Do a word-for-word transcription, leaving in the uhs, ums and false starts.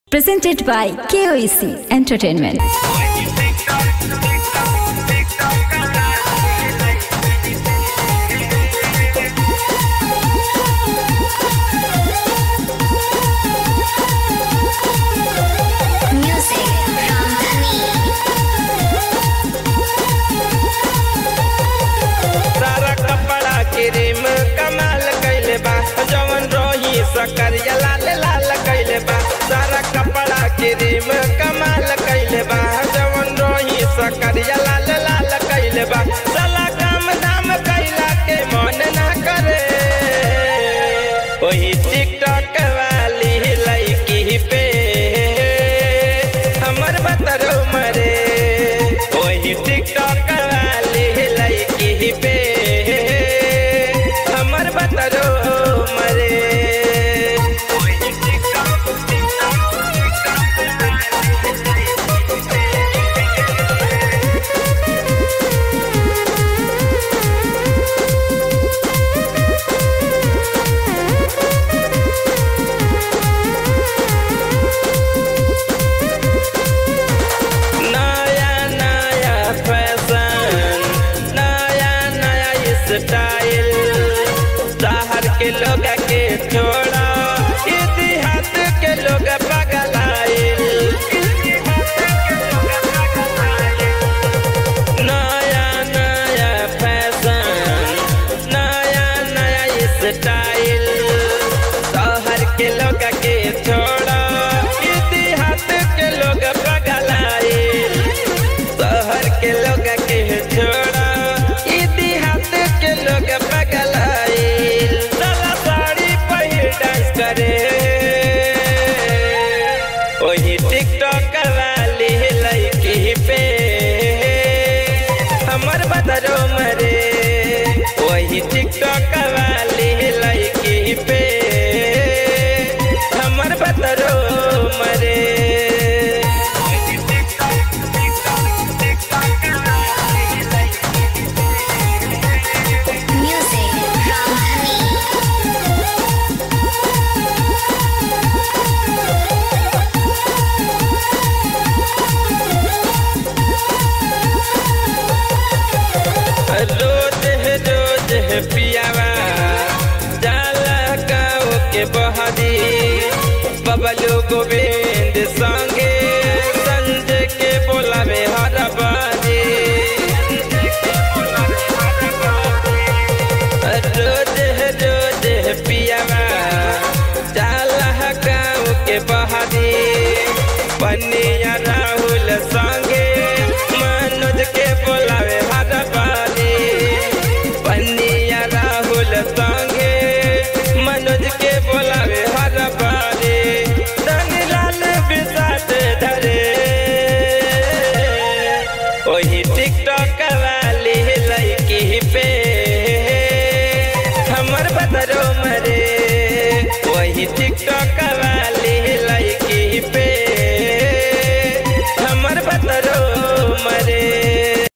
Presented by K O E C Entertainment. क्रीम कमाल कैले बा जवन रोही सकरिया लाल लाल कैले बा सारा कपड़ा क्रीम कमाल कैले बा जवन रोही सकरिया लाल लाल कैले बा साला काम धाम कैला के मन ना करे वही टिकटॉक वाली लड़की पे हमर बतरो मरे वही टिकटॉक वाली लड़की पे बतरो मरे नया नया फैशन नया नया स्टाइल के लोग के छोड़ा इतिहास के लोग पगलाइल नया नया फैशन नया नया स्टाइल शहर के लोग के छोड़ा इतिहास के लोग पगलाइल शहर के लोग के छोड़ा इतिहास के लोग पगलाइल करे वही टिकटॉक वाली लड़की पे हमर बतरो मरे वही टिकटॉक वाली लड़की पे हमर बतरो मरे रोज है रोज है पियावा जाला गाँव के बहादी बबलू गोविंद संगे संजय के बोलावे हर बारी रोज है रोज है पियावा जाला गाँव के बहादी पनिया राहुल